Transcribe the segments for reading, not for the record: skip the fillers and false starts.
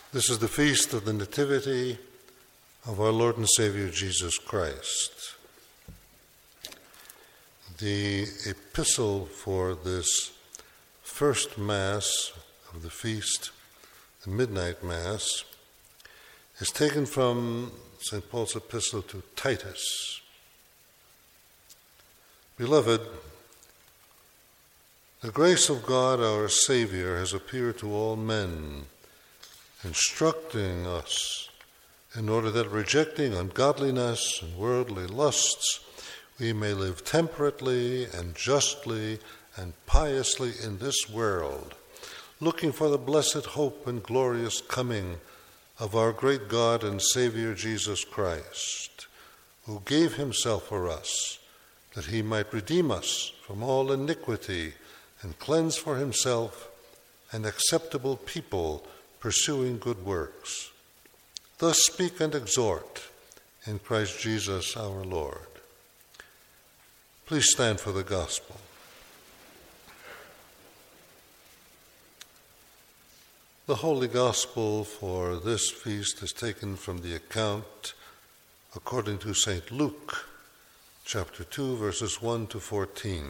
This is the feast of the Nativity of our Lord and Savior Jesus Christ. The epistle for this first Mass of the feast, the Midnight Mass, is taken from St. Paul's epistle to Titus. Beloved, the grace of God our Savior has appeared to all men, instructing us in order that, rejecting ungodliness and worldly lusts, we may live temperately and justly and piously in this world, looking for the blessed hope and glorious coming of our great God and Savior Jesus Christ, who gave himself for us, that he might redeem us from all iniquity and cleanse for himself an acceptable people, pursuing good works. Thus speak and exhort in Christ Jesus our Lord. Please stand for the gospel. The Holy Gospel for this feast is taken from the account according to St. Luke, chapter 2, verses 1 to 14.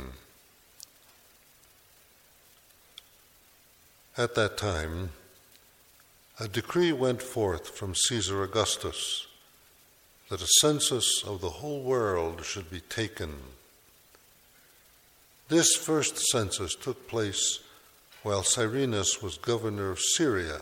At that time, a decree went forth from Caesar Augustus that a census of the whole world should be taken. This first census took place while Cyrenius was governor of Syria,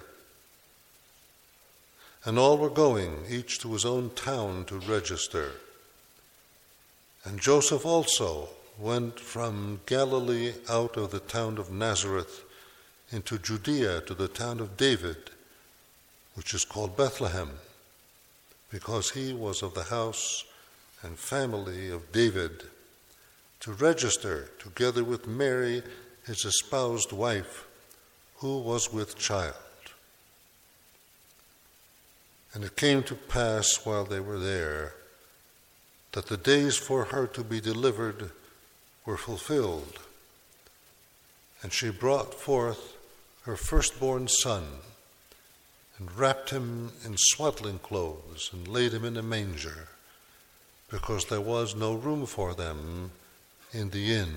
and all were going, each to his own town, to register. And Joseph also went from Galilee out of the town of Nazareth into Judea to the town of David, which is called Bethlehem, because he was of the house and family of David, to register together with Mary, his espoused wife, who was with child. And it came to pass while they were there that the days for her to be delivered were fulfilled, and she brought forth her firstborn son, and wrapped him in swaddling clothes, and laid him in a manger, because there was no room for them in the inn.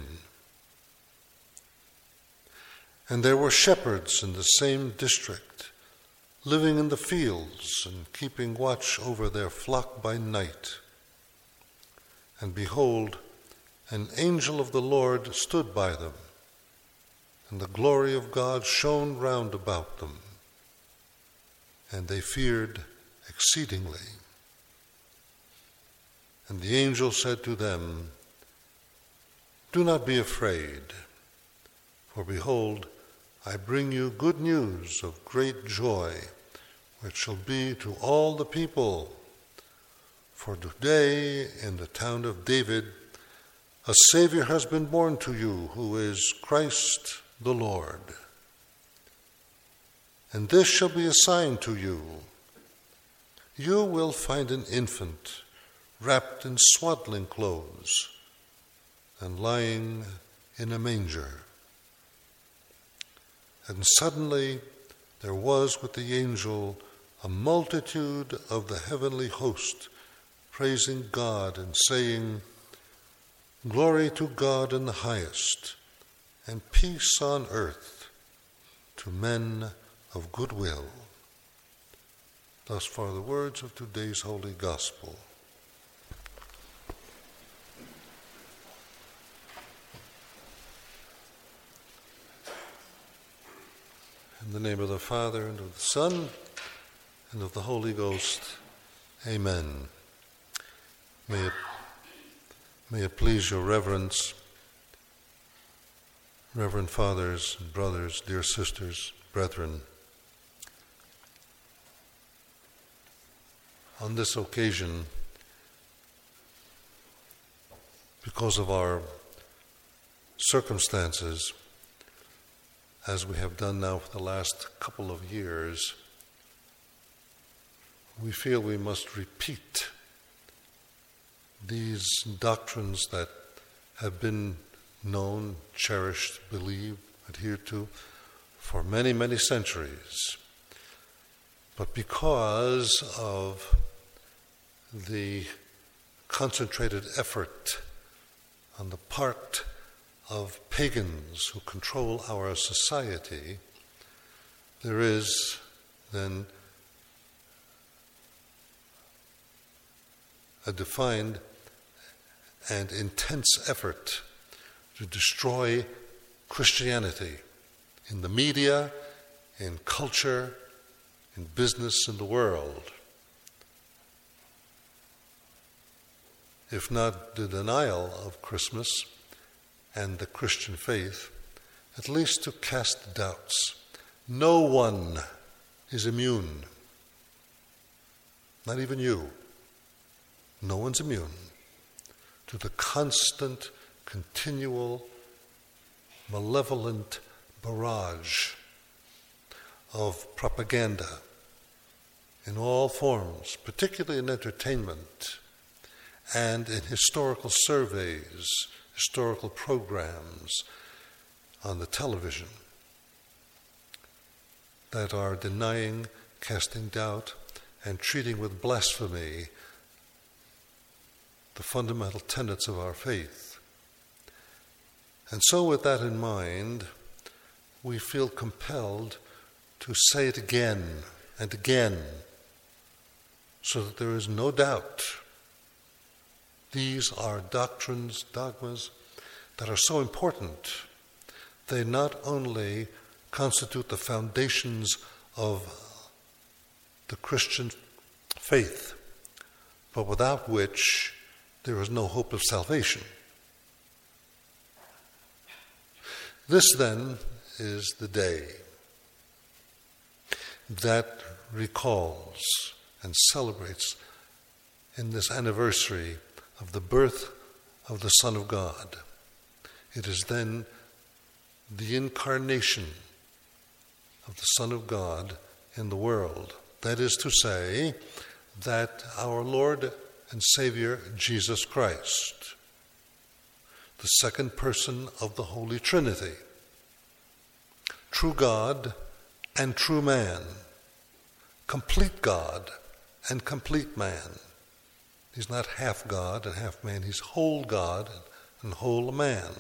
And there were shepherds in the same district, living in the fields and keeping watch over their flock by night. And behold, an angel of the Lord stood by them, and the glory of God shone round about them, and they feared exceedingly. And the angel said to them, "Do not be afraid, for behold, I bring you good news of great joy, which shall be to all the people. For today in the town of David a Savior has been born to you, who is Christ the Lord. And this shall be a sign to you. You will find an infant wrapped in swaddling clothes and lying in a manger." And suddenly there was with the angel a multitude of the heavenly host, praising God and saying, "Glory to God in the highest, and peace on earth to men of good will." Thus far the words of today's Holy Gospel. In the name of the Father, and of the Son, and of the Holy Ghost. Amen. May it please your reverence, Reverend Fathers and brothers, dear sisters, brethren. On this occasion, because of our circumstances, as we have done now for the last couple of years, we feel we must repeat these doctrines that have been known, cherished, believed, adhered to for many, many centuries. But because of the concentrated effort on the part of pagans who control our society, there is then a defined and intense effort to destroy Christianity in the media, in culture, in business, in the world. If not the denial of Christmas and the Christian faith, at least to cast doubts. No one is immune, not even you. No one's immune to the constant, continual, malevolent barrage of propaganda in all forms, particularly in entertainment and in historical surveys, historical programs on the television that are denying, casting doubt, and treating with blasphemy the fundamental tenets of our faith. And so with that in mind, we feel compelled to say it again and again so that there is no doubt. These are doctrines, dogmas that are so important. They not only constitute the foundations of the Christian faith, but without which there is no hope of salvation. This then is the day that recalls and celebrates in this anniversary of the birth of the Son of God. It is then the incarnation of the Son of God in the world. That is to say, that our Lord and Savior Jesus Christ, the second person of the Holy Trinity, true God and true man, complete God and complete man. He's not half God and half man, he's whole God and whole man.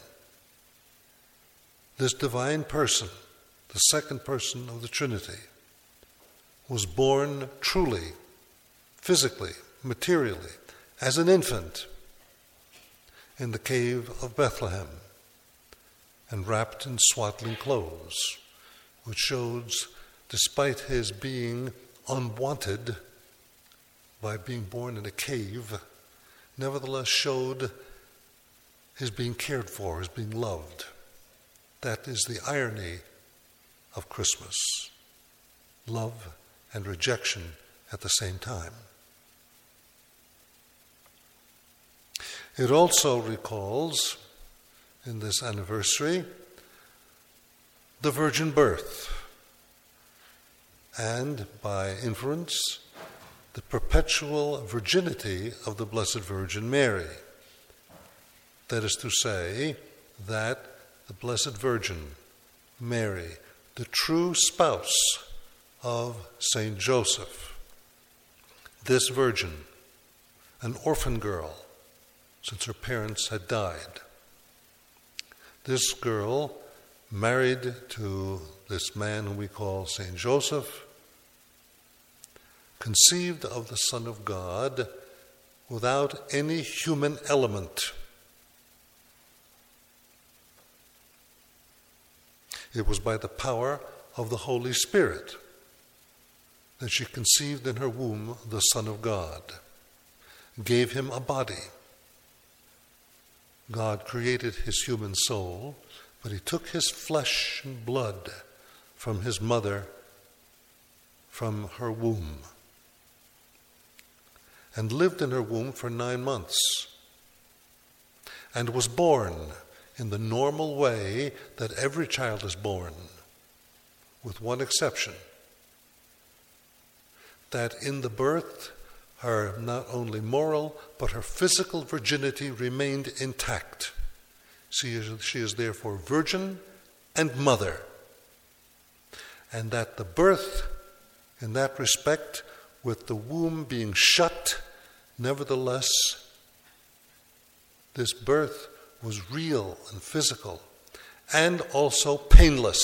This divine person, the second person of the Trinity, was born truly, physically, materially, as an infant in the cave of Bethlehem and wrapped in swaddling clothes, which shows, despite his being unwanted by being born in a cave, nevertheless showed his being cared for, his being loved. That is the irony of Christmas. Love and rejection at the same time. It also recalls, in this anniversary, the virgin birth, and by inference, the perpetual virginity of the Blessed Virgin Mary. That is to say, that the Blessed Virgin Mary, the true spouse of Saint Joseph, this virgin, an orphan girl, since her parents had died. This girl, married to this man whom we call Saint Joseph, conceived of the Son of God without any human element. It was by the power of the Holy Spirit that she conceived in her womb the Son of God, gave him a body. God created his human soul, but he took his flesh and blood from his mother, from her womb, and lived in her womb for 9 months, and was born in the normal way that every child is born, with one exception, that in the birth, her not only moral, but her physical virginity remained intact. She is therefore virgin and mother. And that the birth In that respect, with the womb being shut, nevertheless, this birth was real and physical and also painless.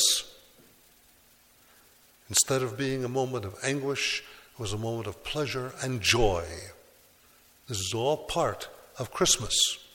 Instead of being a moment of anguish, it was a moment of pleasure and joy. This is all part of Christmas.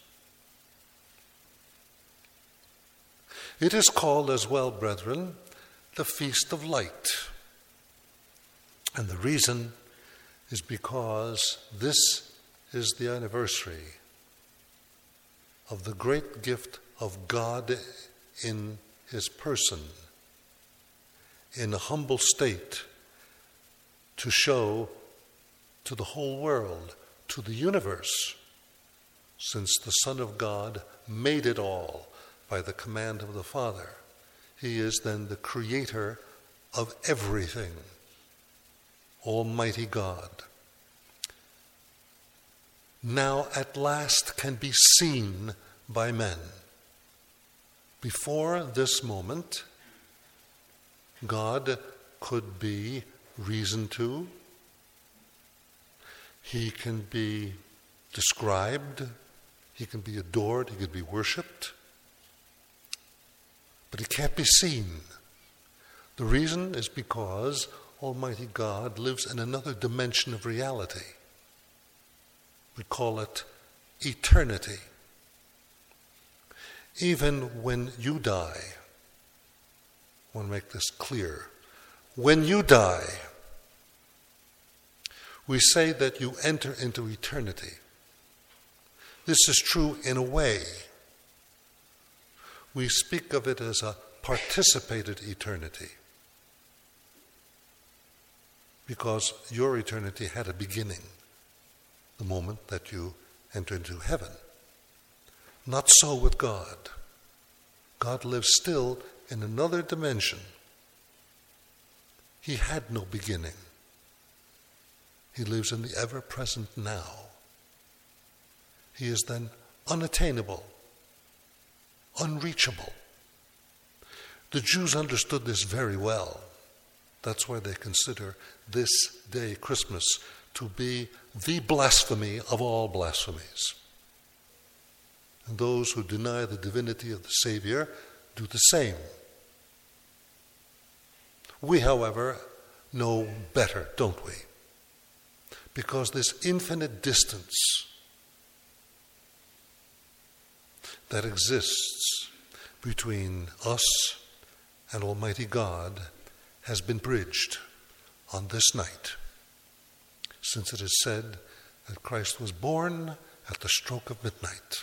It is called as well, brethren, the Feast of Light. And the reason is because this is the anniversary of the great gift of God in his person, in a humble state, to show to the whole world, to the universe, since the Son of God made it all by the command of the Father. He is then the creator of everything, Almighty God. Now at last can be seen by men. Before this moment, God could be reasoned to. He can be described. He can be adored. He could be worshipped. But he can't be seen. The reason is because Almighty God lives in another dimension of reality. We call it eternity. Even when you die, I want to make this clear. When you die, we say that you enter into eternity. This is true in a way. We speak of it as a participated eternity, because your eternity had a beginning, the moment that you enter into heaven. Not so with God. God lives still in another dimension. He had no beginning. He lives in the ever-present now. He is then unattainable, unreachable. The Jews understood this very well. That's why they consider this day, Christmas, to be the blasphemy of all blasphemies. And those who deny the divinity of the Savior do the same. We, however, know better, don't we? Because this infinite distance that exists between us and Almighty God has been bridged on this night, since it is said that Christ was born at the stroke of midnight.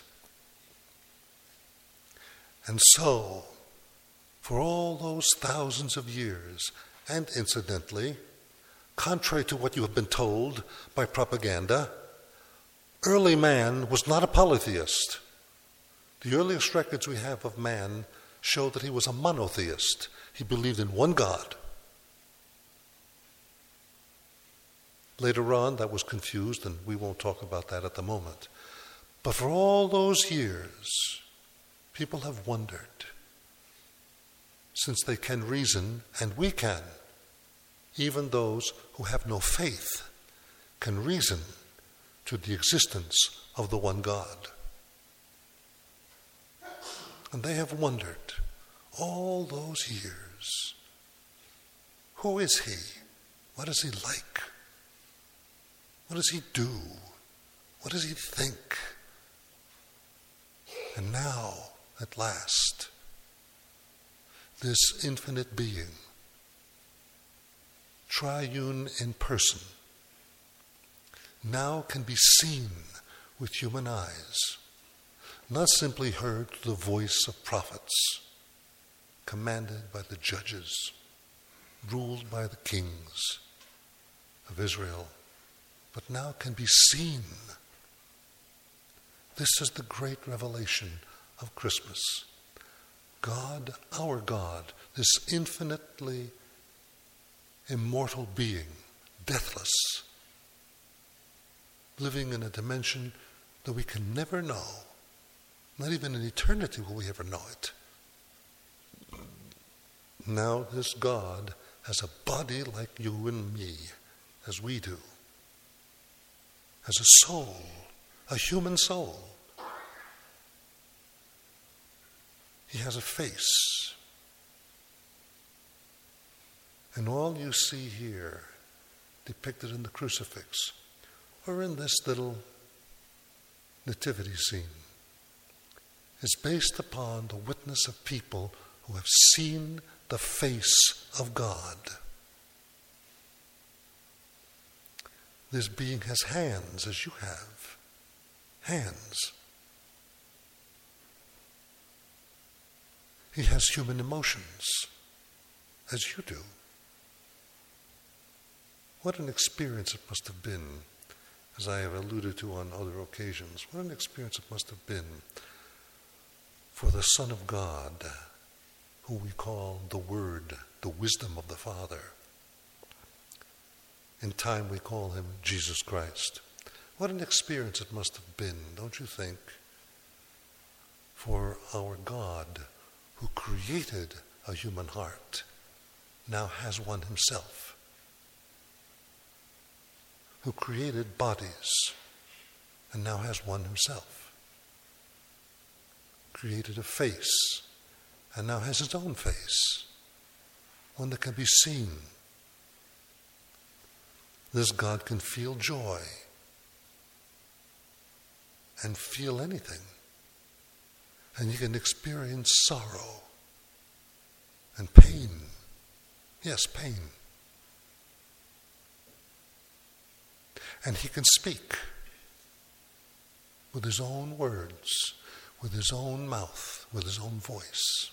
And so, for all those thousands of years, and incidentally, contrary to what you have been told by propaganda, early man was not a polytheist. The earliest records we have of man show that he was a monotheist. He believed in one God. Later on, that was confused, and we won't talk about that at the moment. But for all those years, people have wondered, since they can reason, and we can, even those who have no faith can reason to the existence of the one God. And they have wondered all those years, who is he? What is he like? What does he do? What does he think? And now, at last, this infinite being, triune in person, now can be seen with human eyes, not simply heard through the voice of prophets, commanded by the judges, ruled by the kings of Israel, but now can be seen. This is the great revelation of Christmas. God, our God, this infinitely immortal being, deathless, living in a dimension that we can never know. Not even in eternity will we ever know it. Now this God has a body like you and me, as we do, has a soul, a human soul. He has a face. And all you see here, depicted in the crucifix, or in this little nativity scene, is based upon the witness of people who have seen the face of God. This being has hands, as you have. Hands. He has human emotions, as you do. What an experience it must have been, as I have alluded to on other occasions, what an experience it must have been for the Son of God, who we call the Word, the wisdom of the Father. In time we call him Jesus Christ. What an experience it must have been, don't you think, for our God, who created a human heart, now has one himself, who created bodies and now has one himself, created a face and now has his own face, one that can be seen. This God can feel joy and feel anything. And he can experience sorrow and pain. Yes, pain. And he can speak with his own words, with his own mouth, with his own voice.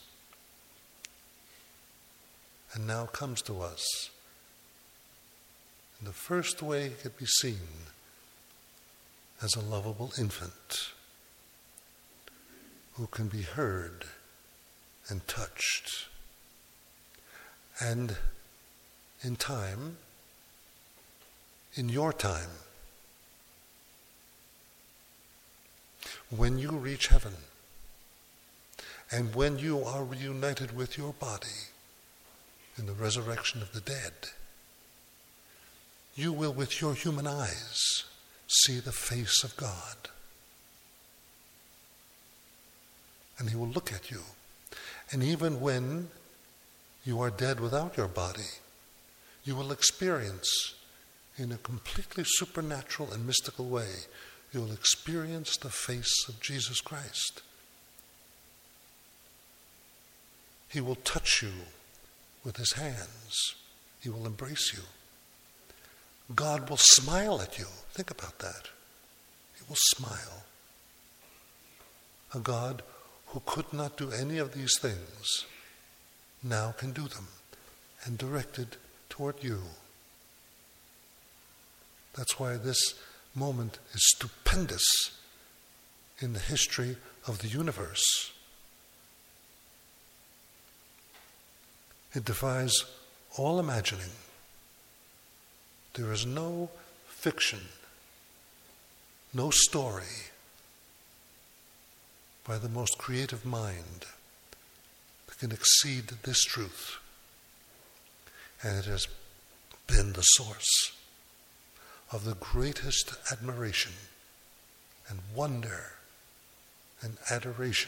And now comes to us in the first way he could be seen, as a lovable infant who can be heard and touched. And in time, in your time, when you reach heaven, and when you are reunited with your body in the resurrection of the dead, you will with your human eyes see the face of God. And he will look at you. And even when you are dead without your body, you will experience, in a completely supernatural and mystical way, you will experience the face of Jesus Christ. He will touch you with his hands. He will embrace you. God will smile at you. Think about that. He will smile. A God who could not do any of these things now can do them, and directed toward you. That's why this moment is stupendous in the history of the universe. It defies all imagining. There is no fiction, no story by the most creative mind that can exceed this truth. And it has been the source of the greatest admiration and wonder and adoration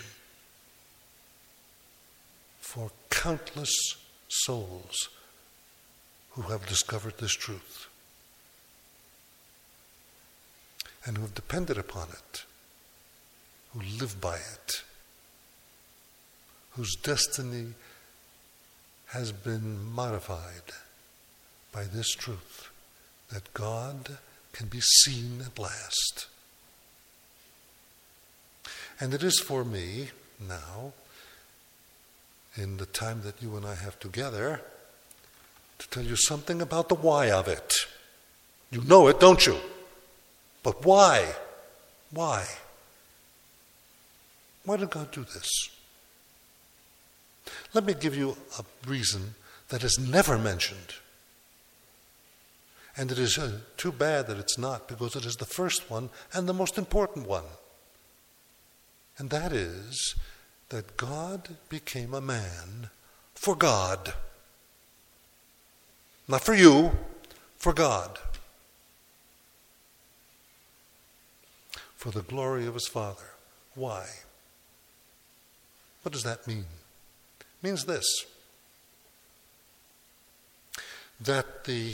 for countless souls who have discovered this truth and who have depended upon it, who live by it, whose destiny has been modified by this truth, that God can be seen at last. And it is for me now, in the time that you and I have together, to tell you something about the why of it. You know it, don't you? But why? Why? Why did God do this? Let me give you a reason that is never mentioned. And it is too bad that it's not, because it is the first one and the most important one. And that is that God became a man for God. Not for you, for God. For the glory of his Father. Why? What does that mean? It means this, that the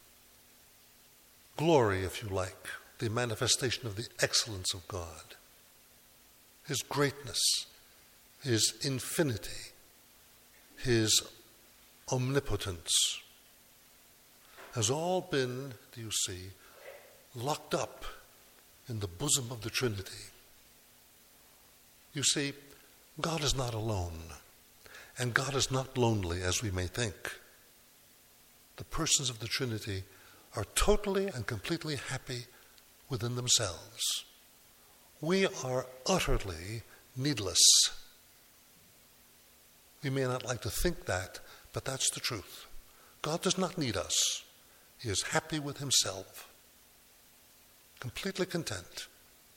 glory, if you like, the manifestation of the excellence of God, his greatness, his infinity, his omnipotence, has all been, do you see, locked up in the bosom of the Trinity. You see, God is not alone, and God is not lonely as we may think. The persons of the Trinity are totally and completely happy within themselves. We are utterly needless. We may not like to think that, but that's the truth. God does not need us. He is happy with himself, completely content.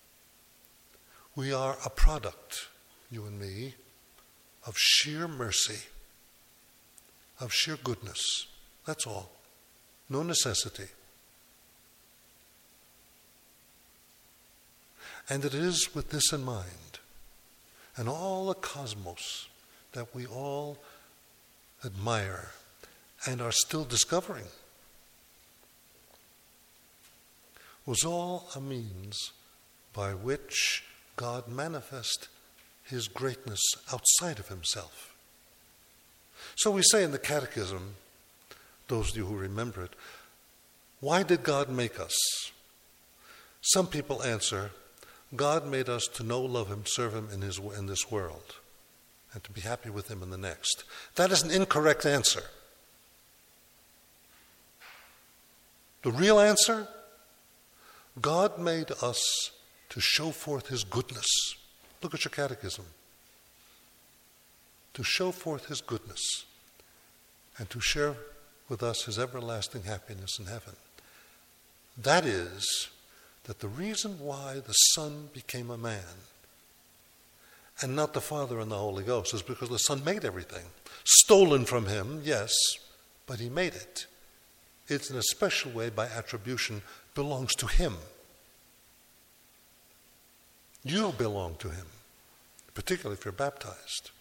We are a product, you and me, of sheer mercy, of sheer goodness. That's all. No necessity. And it is with this in mind, and all the cosmos that we all admire and are still discovering, was all a means by which God manifests his greatness outside of himself. So we say in the Catechism, those of you who remember it, why did God make us? Some people answer, God made us to know, love him, serve him in this world, and to be happy with him in the next. That is an incorrect answer. The real answer, God made us to show forth his goodness. Look at your catechism. To show forth his goodness and to share with us his everlasting happiness in heaven. That is, that the reason why the Son became a man and not the Father and the Holy Ghost is because the Son made everything. Stolen from him, yes, but he made it. It's in a special way by attribution belongs to him. You belong to him, particularly if you're baptized.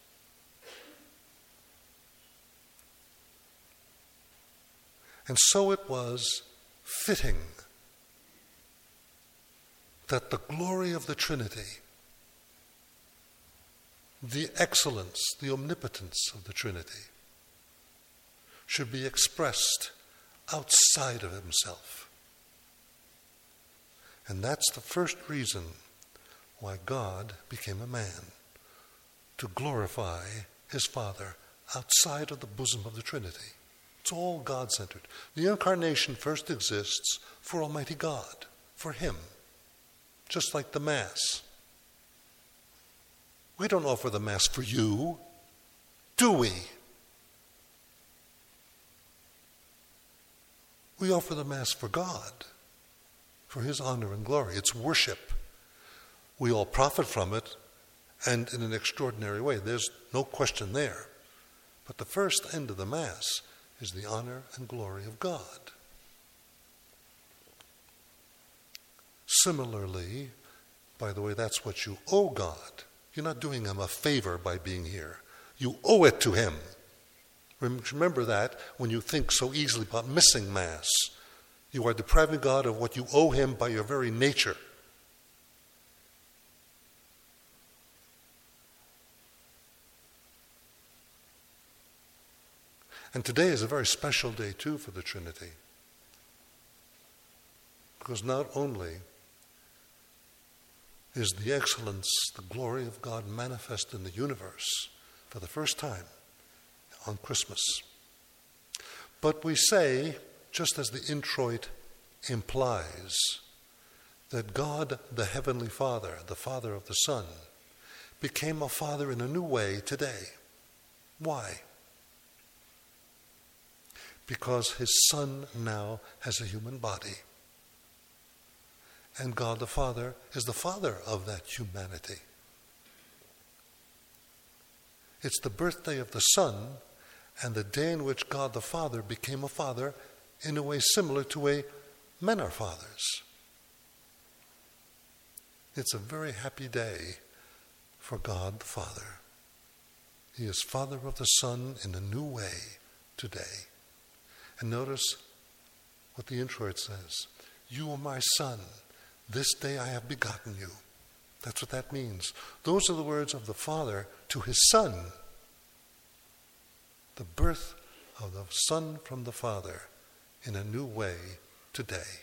And so it was fitting that the glory of the Trinity, the excellence, the omnipotence of the Trinity, should be expressed outside of himself. And that's the first reason why God became a man, to glorify his Father outside of the bosom of the Trinity. It's all God-centered. The incarnation first exists for Almighty God, for him, just like the Mass. We don't offer the Mass for you, do we? We offer the Mass for God, for his honor and glory. It's worship. We all profit from it, and in an extraordinary way. There's no question there. But the first end of the Mass is the honor and glory of God. Similarly, by the way, that's what you owe God. You're not doing him a favor by being here. You owe it to him. Remember that when you think so easily about missing Mass. You are depriving God of what you owe him by your very nature. And today is a very special day, too, for the Trinity. Because not only is the excellence, the glory of God manifest in the universe for the first time on Christmas, but we say, just as the introit implies, that God, the Heavenly Father, the Father of the Son, became a Father in a new way today. Why? Because his Son now has a human body. And God the Father is the Father of that humanity. It's the birthday of the Son, and the day in which God the Father became a father in a way similar to a men are fathers. It's a very happy day for God the Father. He is Father of the Son in a new way today. And notice what the introit says. You are my Son. This day I have begotten you. That's what that means. Those are the words of the Father to his Son. The birth of the Son from the Father in a new way today.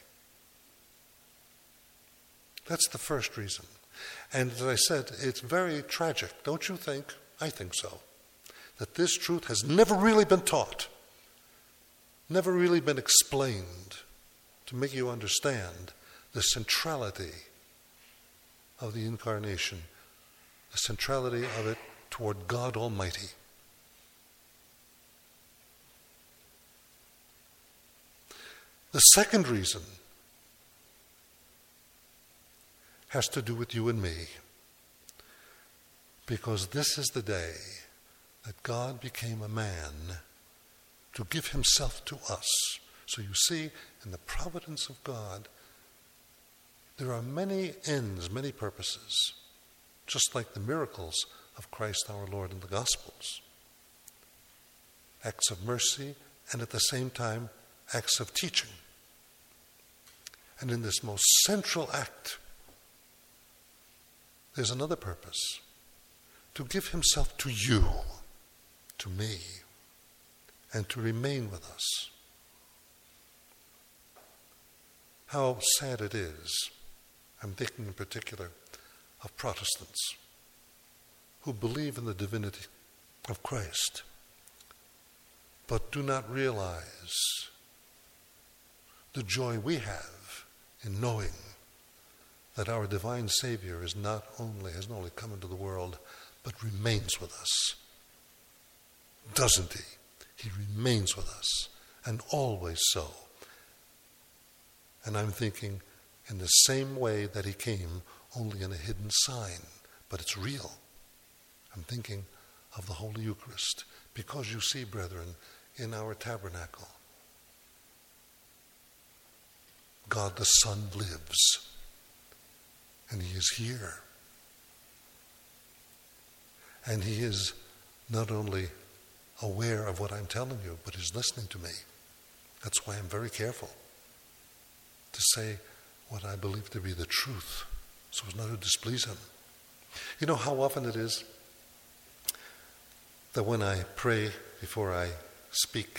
That's the first reason. And as I said, it's very tragic, don't you think? I think so. That this truth has never really been taught, never really been explained to make you understand the centrality of the incarnation, the centrality of it toward God Almighty. The second reason has to do with you and me, because this is the day that God became a man to give himself to us. So you see, in the providence of God, there are many ends, many purposes, just like the miracles of Christ our Lord in the Gospels. Acts of mercy, and at the same time, acts of teaching. And in this most central act, there's another purpose: to give himself to you, to me, and to remain with us. How sad it is, I'm thinking in particular of Protestants who believe in the divinity of Christ, but do not realize the joy we have in knowing that our divine Savior has not only come into the world, but remains with us. Doesn't he? He remains with us, and always so. And I'm thinking in the same way that he came, only in a hidden sign, but it's real. I'm thinking of the Holy Eucharist, because you see, brethren, in our tabernacle, God the Son lives, and he is here. And he is not only aware of what I'm telling you, but is listening to me. That's why I'm very careful to say what I believe to be the truth, so as not to displease him. You know how often it is that when I pray before I speak,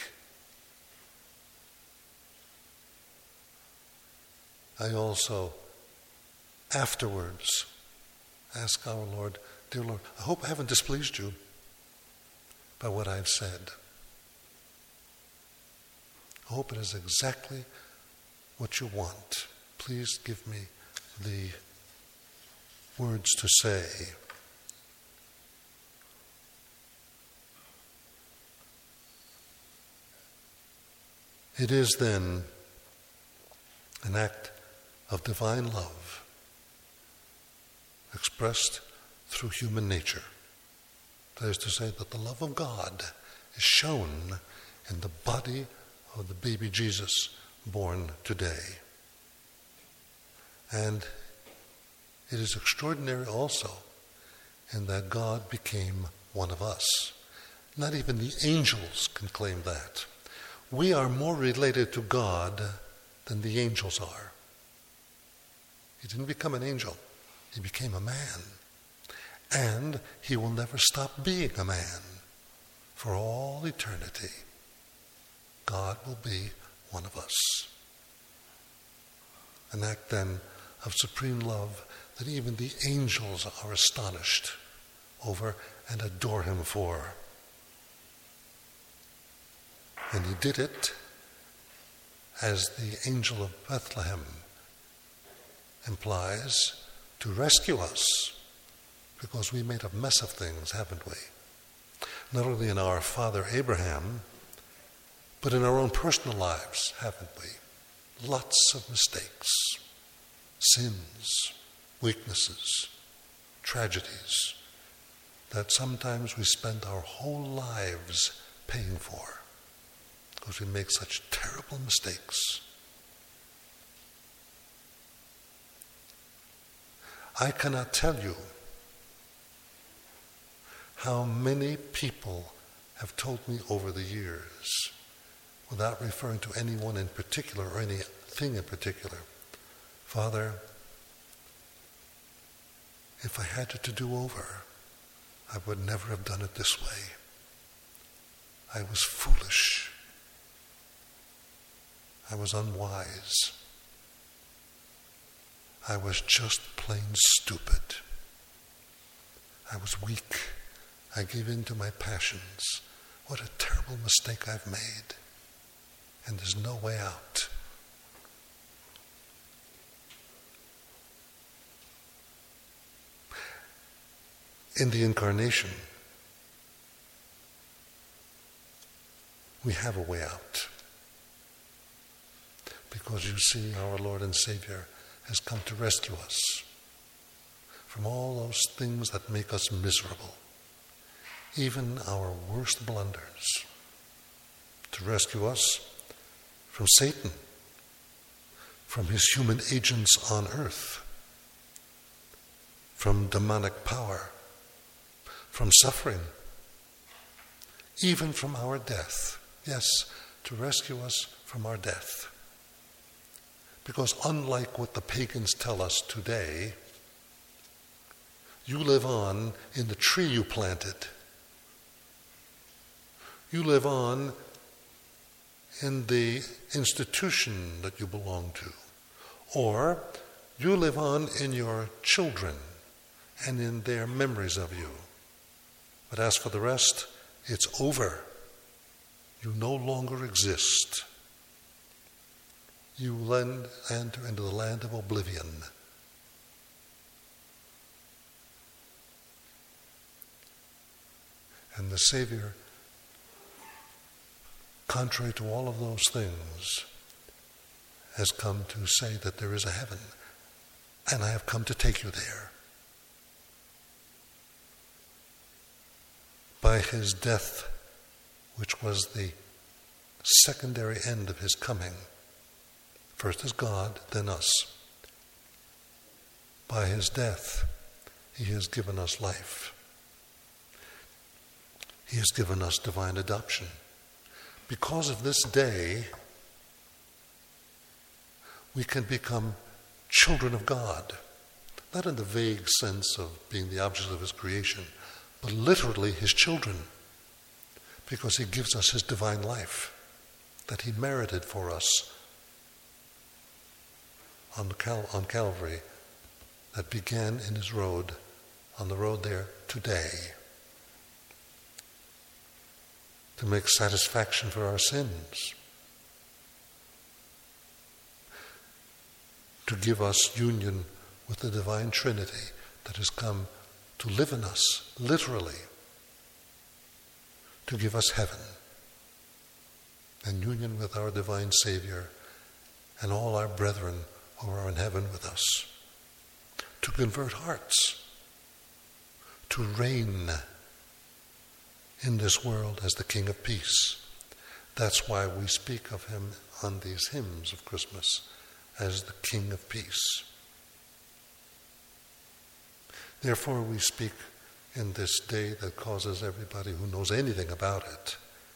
I also afterwards ask our Lord, dear Lord, I hope I haven't displeased you by what I've said. I hope it is exactly what you want. Please give me the words to say. It is then an act of divine love expressed through human nature. That is to say, that the love of God is shown in the body of the baby Jesus born today. And it is extraordinary also in that God became one of us. Not even the angels can claim that. We are more related to God than the angels are. He didn't become an angel. He became a man. And he will never stop being a man. For all eternity, God will be one of us. An act then of supreme love that even the angels are astonished over and adore him for. And he did it as the angel of Bethlehem implies, to rescue us, because we made a mess of things, haven't we? Not only in our father Abraham, but in our own personal lives, haven't we? Lots of mistakes, sins, weaknesses, tragedies that sometimes we spend our whole lives paying for, because we make such terrible mistakes. I cannot tell you how many people have told me over the years, without referring to anyone in particular or anything in particular, Father, if I had it to do over, I would never have done it this way. I was foolish. I was unwise. I was just plain stupid. I was weak. I gave in to my passions. What a terrible mistake I've made. And there's no way out. In the Incarnation, we have a way out. Because you see, our Lord and Savior has come to rescue us from all those things that make us miserable, even our worst blunders, to rescue us from Satan, from his human agents on earth, from demonic power, from suffering, even from our death. Yes, to rescue us from our death. Because unlike what the pagans tell us today, you live on in the tree you planted. You live on in the institution that you belong to. Or you live on in your children and in their memories of you. But as for the rest, it's over. You no longer exist. You enter into the land of oblivion. And the Savior, contrary to all of those things, has come to say that there is a heaven, and I have come to take you there. By his death, which was the secondary end of his coming, first as God, then us. By his death, he has given us life. He has given us divine adoption. Because of this day, we can become children of God, not in the vague sense of being the objects of his creation, but literally his children, because he gives us his divine life that he merited for us on Calvary, that began in his road, on the road there today, to make satisfaction for our sins, to give us union with the divine Trinity that has come to live in us, literally, to give us heaven and union with our divine Savior and all our brethren who are in heaven with us, to convert hearts, to reign in this world as the King of Peace. That's why we speak of him on these hymns of Christmas as the King of Peace. Therefore, we speak in this day that causes everybody who knows anything about it.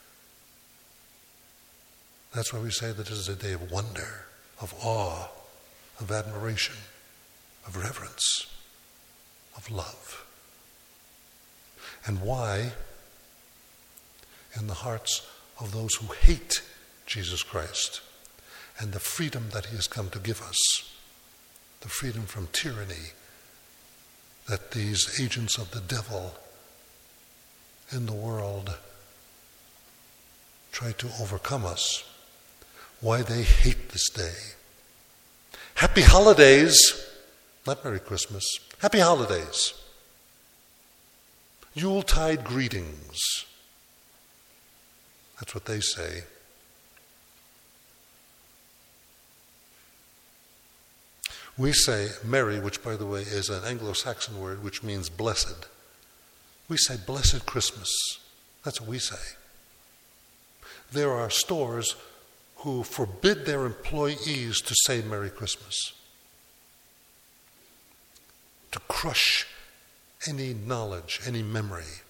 That's why we say that it is a day of wonder, of awe, of admiration, of reverence, of love. And why, in the hearts of those who hate Jesus Christ and the freedom that he has come to give us, the freedom from tyranny, that these agents of the devil in the world try to overcome us, why they hate this day. Happy holidays, not Merry Christmas, happy holidays. Yuletide greetings. That's what they say. We say Merry, which by the way is an Anglo-Saxon word which means blessed. We say blessed Christmas. That's what we say. There are stores who forbid their employees to say Merry Christmas, to crush any knowledge, any memory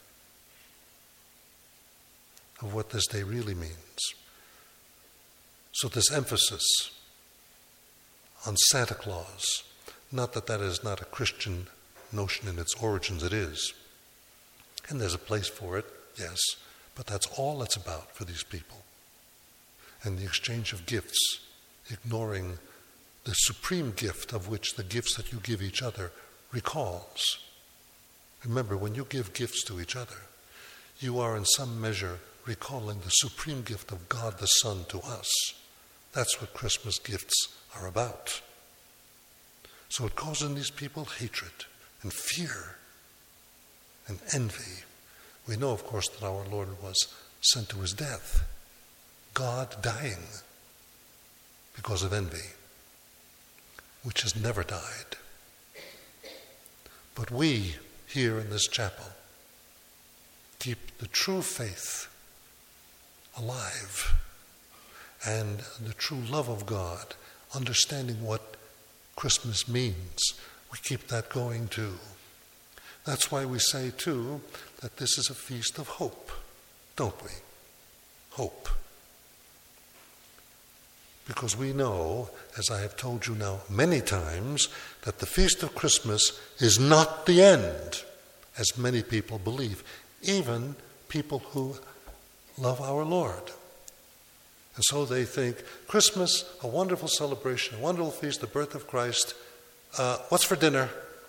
of what this day really means. So this emphasis on Santa Claus, not that that is not a Christian notion in its origins, it is. And there's a place for it, yes, but that's all it's about for these people. And the exchange of gifts, ignoring the supreme gift of which the gifts that you give each other recalls. Remember, when you give gifts to each other, you are in some measure recalling the supreme gift of God the Son to us. That's what Christmas gifts are about. So it causes in these people hatred and fear and envy. We know, of course, that our Lord was sent to his death, God dying because of envy, which has never died. But we, here in this chapel, keep the true faith alive and the true love of God, understanding what Christmas means. We keep that going too. That's why we say too that this is a feast of hope, don't we? Hope. Because we know, as I have told you now many times, that the feast of Christmas is not the end, as many people believe, even people who love our Lord. And so they think, Christmas, a wonderful celebration, a wonderful feast, the birth of Christ. What's for dinner?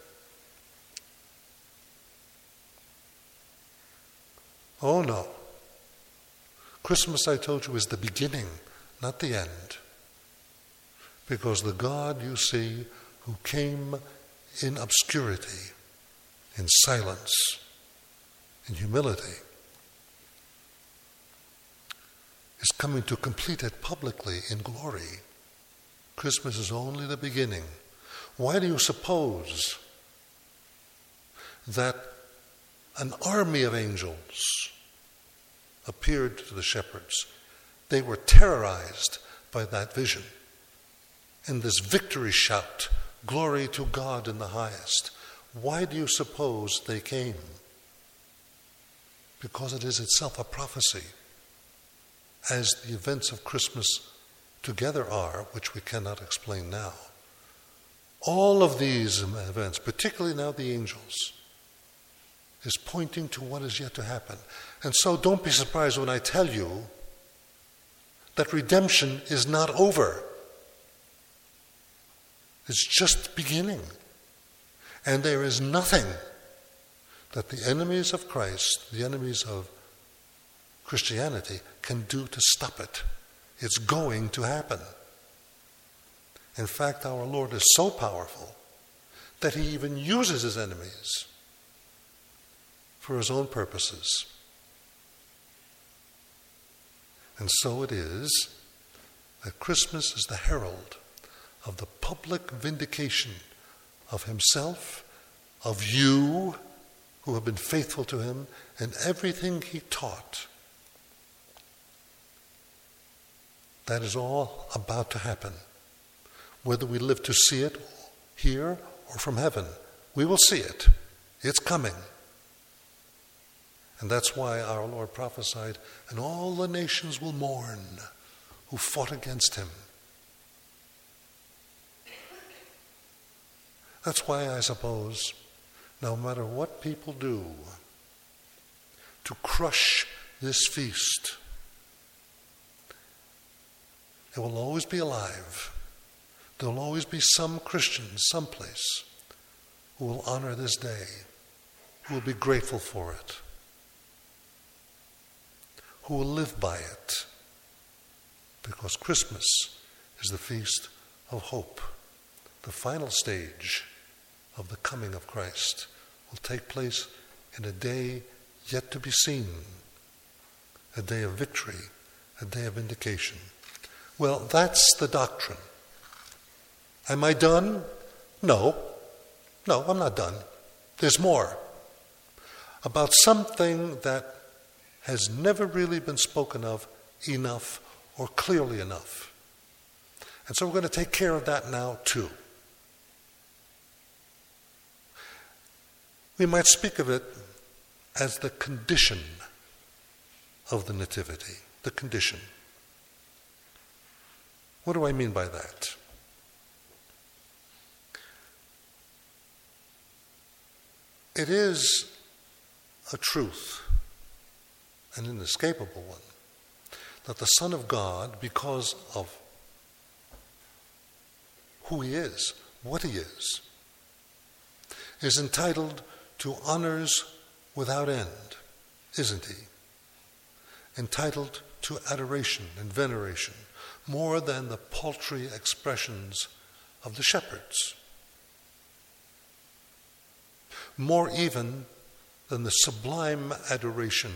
Oh no. Christmas, I told you, is the beginning, not the end. Because the God you see who came in obscurity, in silence, in humility, is coming to complete it publicly in glory. Christmas is only the beginning. Why do you suppose that an army of angels appeared to the shepherds? They were terrorized by that vision. And this victory shout, glory to God in the highest. Why do you suppose they came? Because it is itself a prophecy, as the events of Christmas together are, which we cannot explain now. All of these events, particularly now the angels, is pointing to what is yet to happen. And so don't be surprised when I tell you that redemption is not over. It's just beginning. And there is nothing that the enemies of Christ, the enemies of Christianity, can do to stop it. It's going to happen. In fact, our Lord is so powerful that he even uses his enemies for his own purposes. And so it is that Christmas is the herald of the public vindication of himself, of you who have been faithful to him, and everything he taught. That is all about to happen. Whether we live to see it here or from heaven, we will see it. It's coming. And that's why our Lord prophesied, and all the nations will mourn who fought against him. That's why I suppose, no matter what people do to crush this feast, it will always be alive. There will always be some Christians someplace who will honor this day, who will be grateful for it, who will live by it, because Christmas is the feast of hope. The final stage of the coming of Christ will take place in a day yet to be seen, a day of victory, a day of vindication. Well, that's the doctrine. Am I done? No, I'm not done. There's more. About something that has never really been spoken of enough or clearly enough. And so we're going to take care of that now too. We might speak of it as the condition of the Nativity, the condition. What do I mean by that? It is a truth, an inescapable one, that the Son of God, because of who he is, what he is entitled to honors without end, isn't he? Entitled to adoration and veneration, more than the paltry expressions of the shepherds, more even than the sublime adoration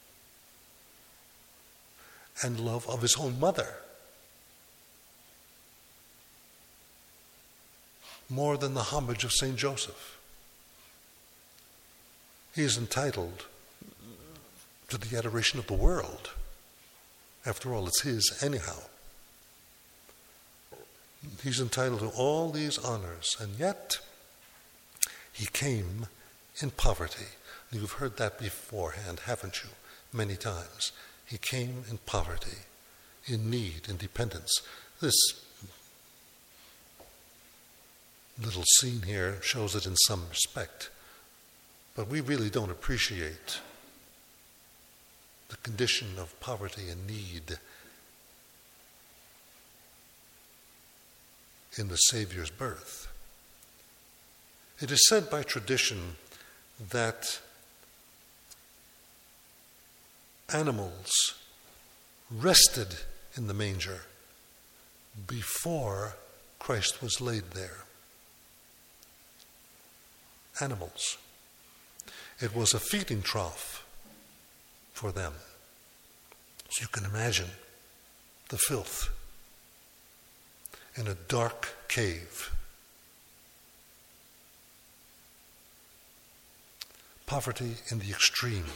and love of his own mother, more than the homage of Saint Joseph. He is entitled to the adoration of the world. After all, it's his anyhow. He's entitled to all these honors, and yet he came in poverty. You've heard that beforehand, haven't you? Many times. He came in poverty, in need, in dependence. This little scene here shows it in some respect, but we really don't appreciate the condition of poverty and need in the Savior's birth. It is said by tradition that animals rested in the manger before Christ was laid there. Animals. It was a feeding trough for them. So you can imagine the filth in a dark cave. Poverty in the extreme.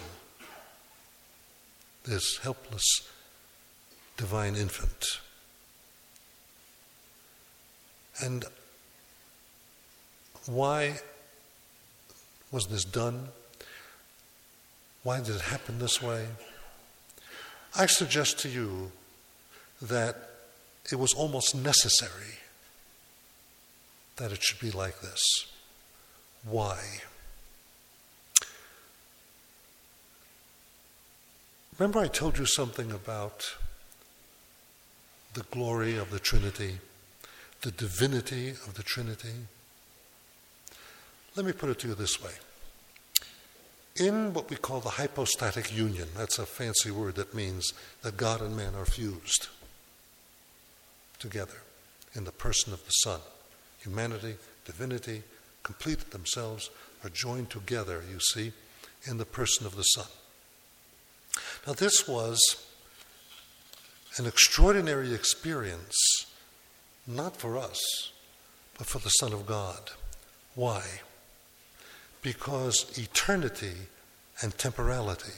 This helpless divine infant. And why was this done? Why did it happen this way? I suggest to you that it was almost necessary that it should be like this. Why? Remember I told you something about the glory of the Trinity, the divinity of the Trinity? Let me put it to you this way. In what we call the hypostatic union, that's a fancy word that means that God and man are fused together in the person of the Son. Humanity, divinity, completed themselves, are joined together, you see, in the person of the Son. Now this was an extraordinary experience, not for us, but for the Son of God. Why? Because eternity and temporality,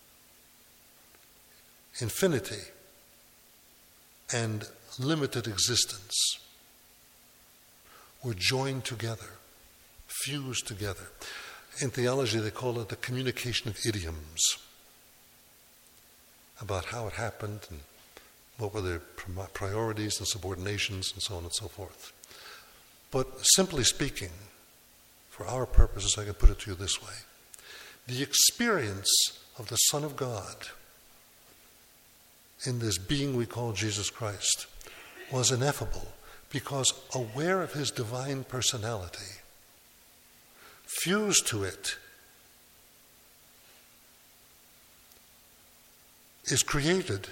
infinity and limited existence were joined together, fused together. In theology, they call it the communication of idioms, about how it happened and what were their priorities and subordinations and so on and so forth. But simply speaking, for our purposes, I can put it to you this way. The experience of the Son of God in this being we call Jesus Christ was ineffable because, aware of his divine personality, fused to it is created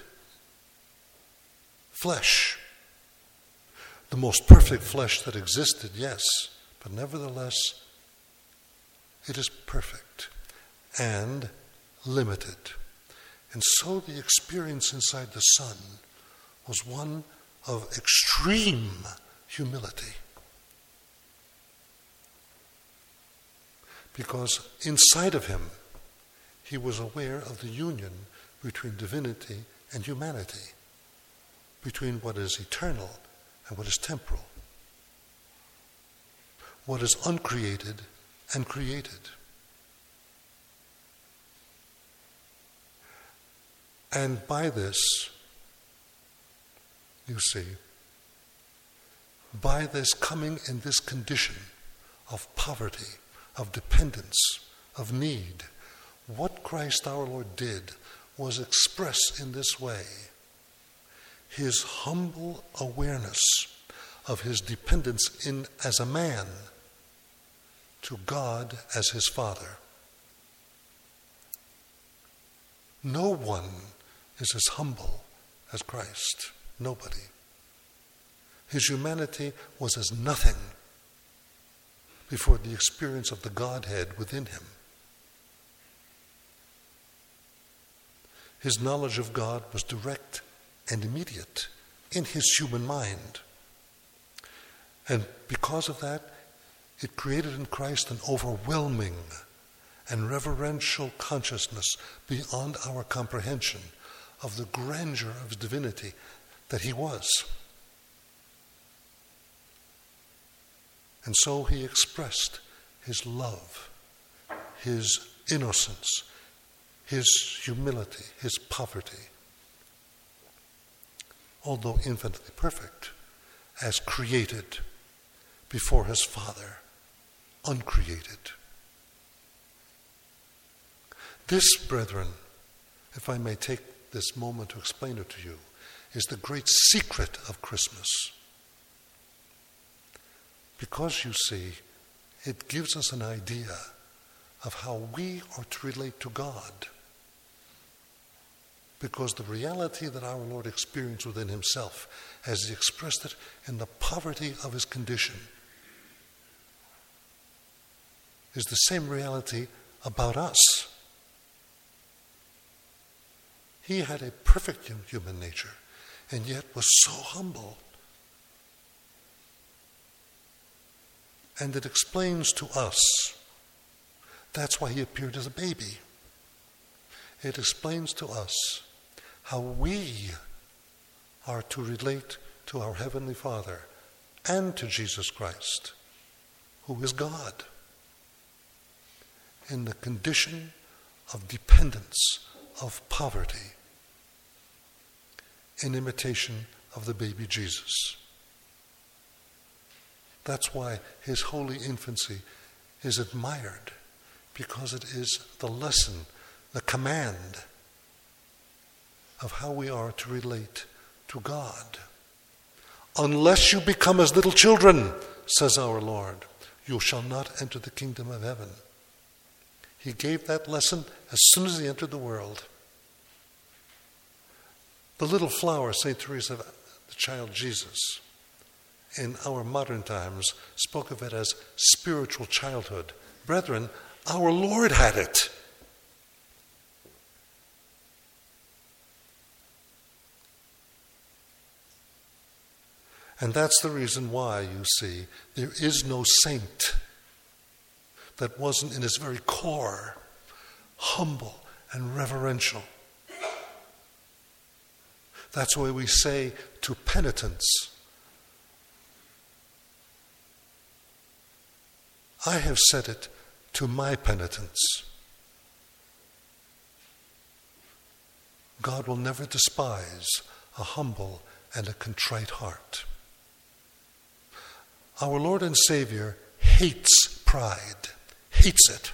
flesh. The most perfect flesh that existed, yes, but nevertheless, it is perfect and limited. And so the experience inside the Son was one of extreme humility. Because inside of him, he was aware of the union between divinity and humanity, between what is eternal and what is temporal, what is uncreated and created. And by this, you see, by this coming in this condition of poverty, of dependence, of need, what Christ our Lord did was express in this way his humble awareness of his dependence as a man to God as his Father. No one is as humble as Christ. Nobody. His humanity was as nothing before the experience of the Godhead within him. His knowledge of God was direct and immediate in his human mind. And because of that, it created in Christ an overwhelming and reverential consciousness beyond our comprehension of the grandeur of his divinity that he was. And so he expressed his love, his innocence, his humility, his poverty, although infinitely perfect, as created before his Father, uncreated. This, brethren, if I may take this moment to explain it to you, is the great secret of Christmas. Because, you see, it gives us an idea of how we are to relate to God. Because the reality that our Lord experienced within himself, as he expressed it in the poverty of his condition, is the same reality about us. He had a perfect human nature, and yet was so humble. And it explains to us, that's why he appeared as a baby. It explains to us how we are to relate to our Heavenly Father and to Jesus Christ, who is God, in the condition of dependence, of poverty, in imitation of the baby Jesus. That's why his holy infancy is admired, because it is the lesson, the command of how we are to relate to God. Unless you become as little children, says our Lord, you shall not enter the kingdom of heaven. He gave that lesson as soon as he entered the world. The little flower, St. Teresa, the child Jesus, in our modern times, spoke of it as spiritual childhood. Brethren, our Lord had it. And that's the reason why, you see, there is no saint that wasn't in his very core humble and reverential. That's why we say to penitents, I have said it to my penitents. God will never despise a humble and a contrite heart. Our Lord and Savior hates pride, hates it,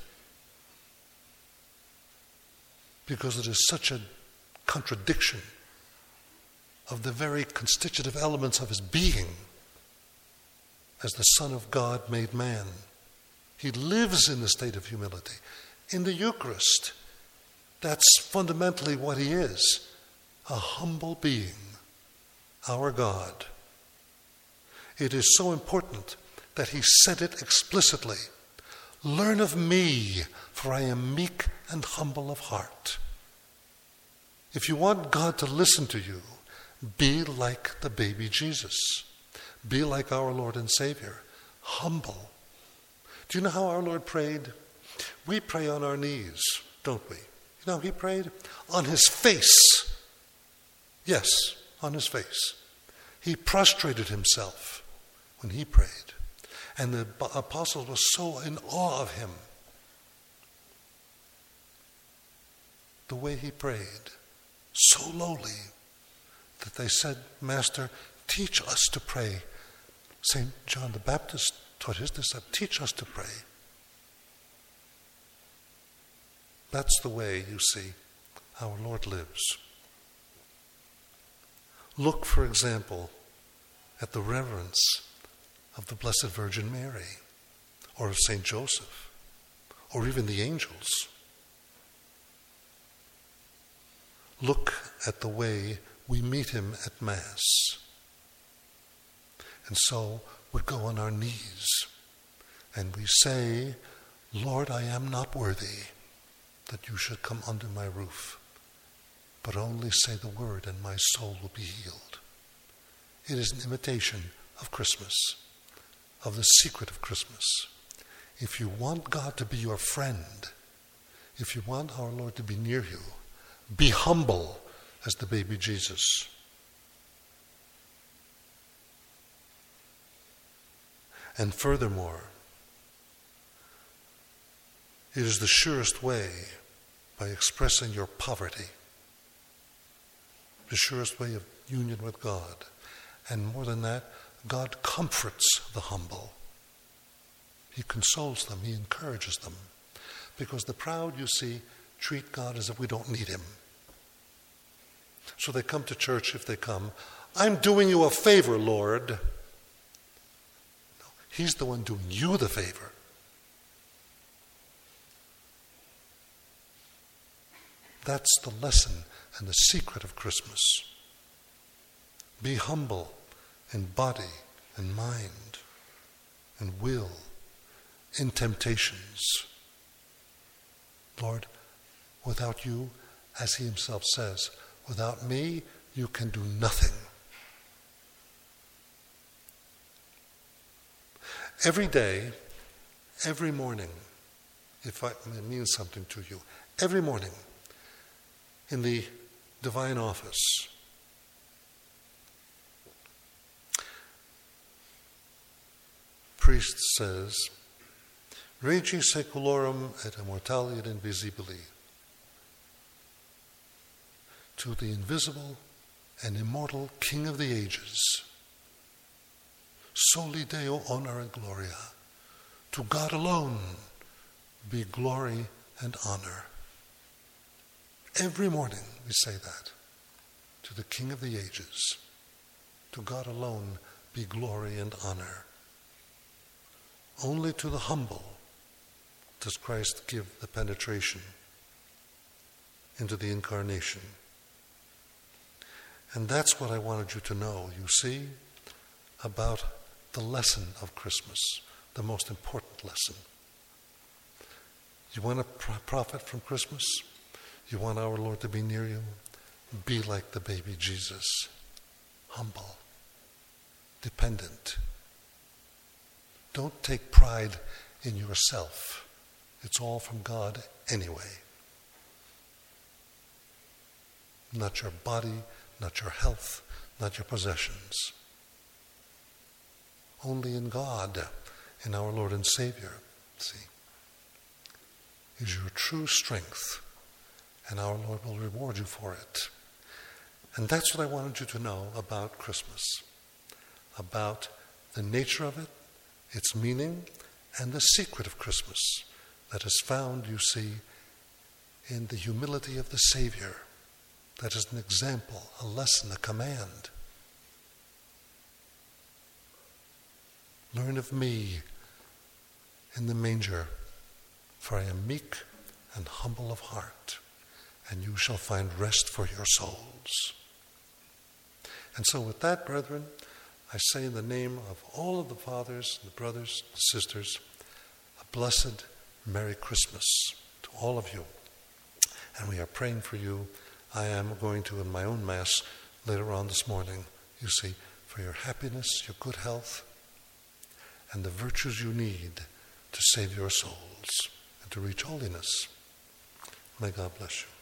because it is such a contradiction of the very constitutive elements of his being as the Son of God made man. He lives in the state of humility. In the Eucharist, that's fundamentally what he is, a humble being, our God. It is so important that he said it explicitly. Learn of me, for I am meek and humble of heart. If you want God to listen to you, be like the baby Jesus. Be like our Lord and Savior, humble. Do you know how our Lord prayed? We pray on our knees, don't we? You know how he prayed? On his face. Yes, on his face. He prostrated himself when he prayed. And the apostles were so in awe of him. The way he prayed, so lowly, that they said, Master, teach us to pray. St. John the Baptist taught his disciples, teach us to pray. That's the way, you see, our Lord lives. Look, for example, at the reverence of the Blessed Virgin Mary, or of St. Joseph, or even the angels. Look at the way we meet him at Mass. And so we go on our knees and we say, Lord, I am not worthy that you should come under my roof, but only say the word and my soul will be healed. It is an imitation of Christmas, of the secret of Christmas. If you want God to be your friend, if you want our Lord to be near you, be humble as the baby Jesus. And furthermore, it is the surest way by expressing your poverty, the surest way of union with God. And more than that, God comforts the humble. He consoles them, he encourages them. Because the proud, you see, treat God as if we don't need him. So they come to church if they come. I'm doing you a favor, Lord. No, he's the one doing you the favor. That's the lesson and the secret of Christmas. Be humble in body and mind and will, in temptations. Lord, without you, as he himself says, without me, you can do nothing. Every day, every morning, if it means something to you, every morning in the divine office, priest says, Regi Saeculorum et immortali et invisibili, to the invisible and immortal King of the ages, soli Deo honor and gloria, to God alone be glory and honor. Every morning we say that, to the King of the ages, to God alone be glory and honor. Only to the humble does Christ give the penetration into the incarnation. And that's what I wanted you to know, you see, about the lesson of Christmas, the most important lesson. You want to profit from Christmas? You want our Lord to be near you? Be like the baby Jesus, humble, dependent. Don't take pride in yourself. It's all from God anyway. Not your body, not your health, not your possessions. Only in God, in our Lord and Savior, see, is your true strength, and our Lord will reward you for it. And that's what I wanted you to know about Christmas, about the nature of it, its meaning, and the secret of Christmas that is found, you see, in the humility of the Savior. That is an example, a lesson, a command. Learn of me in the manger, for I am meek and humble of heart, and you shall find rest for your souls. And so with that, brethren, I say in the name of all of the fathers, the brothers, the sisters, a blessed Merry Christmas to all of you. And we are praying for you. I am going to, in my own Mass later on this morning, you see, for your happiness, your good health, and the virtues you need to save your souls and to reach holiness. May God bless you.